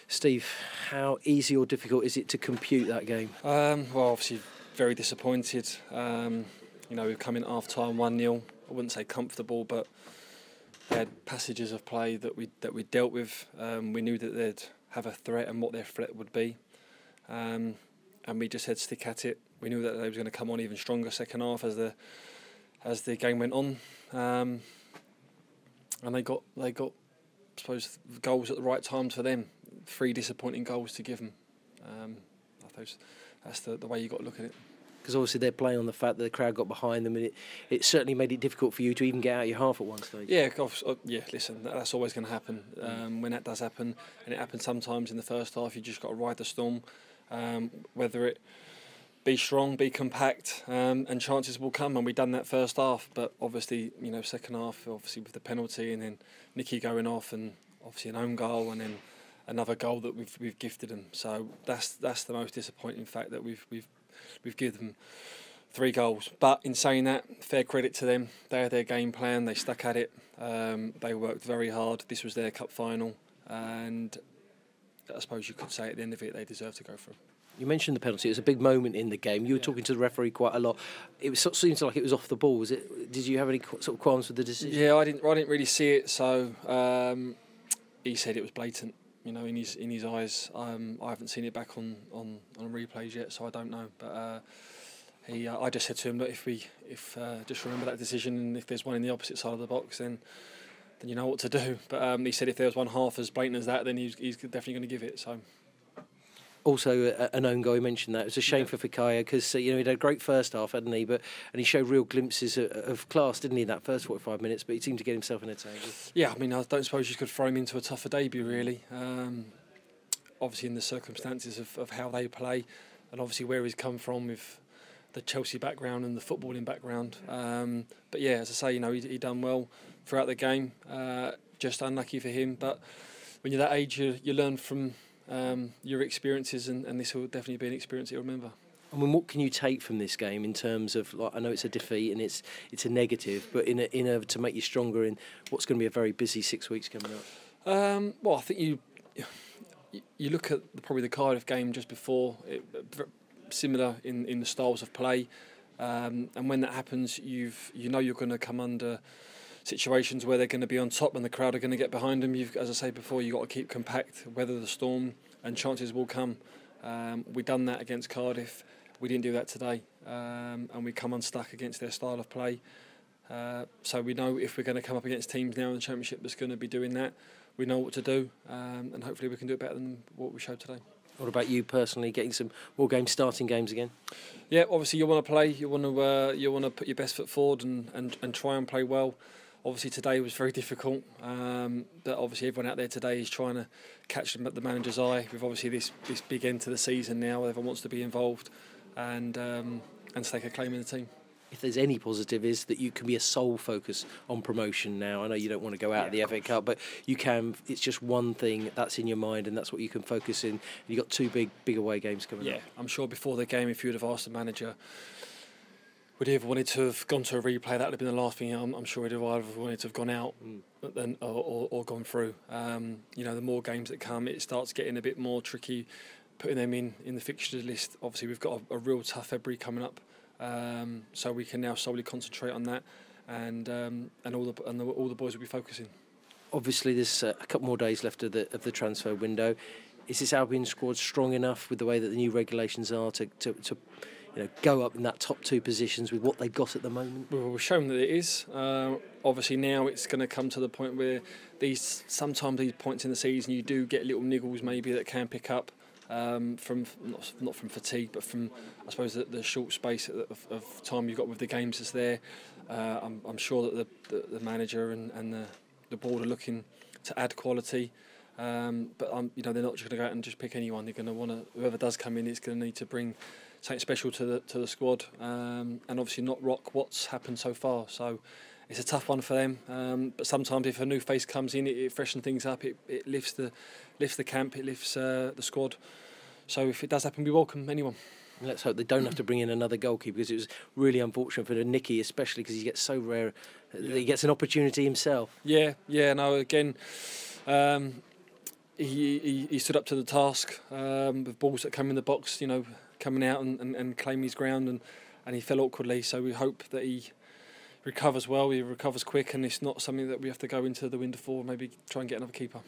Steve, how easy or difficult is it to compute that game? Well, obviously very disappointed. We've come in at half-time 1-0. I wouldn't say comfortable, but they had passages of play that we dealt with. We knew that they'd have a threat and what their threat would be. And we just had stick at it. We knew that they was going to come on even stronger second half as the game went on. And they got I suppose goals at the right times for them. 3 disappointing goals to give them. I suppose that's the way you got to look at it. Because obviously they're playing on the fact that the crowd got behind them, and it certainly made it difficult for you to even get out of your half at one stage. Yeah, listen, that's always going to happen. When that does happen, and it happens sometimes in the first half, you just got to ride the storm. Whether it be strong, be compact, and chances will come, and we've done that first half. But obviously, second half, obviously with the penalty, and then Nicky going off, and obviously an own goal, and then another goal that we've gifted them. So that's the most disappointing fact, that we've given them 3 goals. But in saying that, fair credit to them. They had their game plan. They stuck at it. They worked very hard. This was their cup final, and I suppose you could say at the end of it, they deserve to go through. You mentioned the penalty. It was a big moment in the game. You were talking to the referee quite a lot. It seems like it was off the ball. Did you have any sort of qualms with the decision? Yeah, I didn't really see it. So he said it was blatant. In his eyes. I haven't seen it back on replays yet, so I don't know. But I just said to him that if just remember that decision, and if there's one in the opposite side of the box, then you know what to do. But he said if there was one half as blatant as that, then he's definitely going to give it. So. Also, an own goal. He mentioned that. It was a shame for Fikayo, because he'd had a great first half, hadn't he? And he showed real glimpses of class, didn't he, in that first 45 minutes? But he seemed to get himself in a tangle. Yeah, I don't suppose you could throw him into a tougher debut, really. Obviously, in the circumstances of how they play, and obviously where he's come from with the Chelsea background and the footballing background. But yeah, as I say, he done well throughout the game. Just unlucky for him. But when you're that age, you learn from your experiences, and this will definitely be an experience you'll remember. I mean, what can you take from this game in terms of, I know it's a defeat and it's a negative, but to make you stronger in what's going to be a very busy 6 weeks coming up? Well, I think you look at probably the Cardiff game just before, similar in the styles of play, and when that happens, you're going to come under situations where they're going to be on top and the crowd are going to get behind them. As I say before, you've got to keep compact, weather the storm, and chances will come. We've done that against Cardiff. We didn't do that today, and we come unstuck against their style of play. So we know if we're going to come up against teams now in the Championship that's going to be doing that, we know what to do, and hopefully we can do it better than what we showed today. What about you personally, getting some more games, starting games again? Yeah, obviously you want to play, you want to put your best foot forward and try and play well. Obviously today was very difficult, but obviously everyone out there today is trying to catch the manager's eye with obviously this big end to the season now. Everyone wants to be involved and stake a claim in the team. If there's any positive, is that you can be a sole focus on promotion now. I know you don't want to go out of the FA Cup, but you can. It's just one thing that's in your mind, and that's what you can focus in. You've got 2 big away games coming up. Yeah, I'm sure before the game, if you would have asked the manager, would he have wanted to have gone to a replay, that would have been the last thing. I'm sure he'd have either wanted to have gone out or gone through. The more games that come, it starts getting a bit more tricky, putting them in the fixtures list. Obviously, we've got a real tough February coming up, so we can now solely concentrate on that, and all the boys will be focusing. Obviously, there's a couple more days left of the transfer window. Is this Albion squad strong enough with the way that the new regulations are to go up in that top 2 positions with what they've got at the moment? Well, we've shown that it is. Obviously now it's going to come to the point where sometimes these points in the season you do get little niggles maybe that can pick up from not from fatigue, but from I suppose the short space of time you've got with the games that's there. I'm sure that the manager and the board are looking to add quality. But they're not just going to go out and just pick anyone. They're going to want to, whoever does come in, it's going to need to bring something special to the squad, and obviously not rock what's happened so far. So it's a tough one for them. But sometimes if a new face comes in, it freshens things up. It lifts the camp. It lifts the squad. So if it does happen, we welcome anyone. Let's hope they don't have to bring in another goalkeeper, because it was really unfortunate for Nicky, especially because he gets so rare that he gets an opportunity himself. Yeah. No, again, he stood up to the task with balls that come in the box, coming out and claim his ground, and he fell awkwardly. So we hope that he recovers well, he recovers quick, and it's not something that we have to go into the window for, maybe try and get another keeper.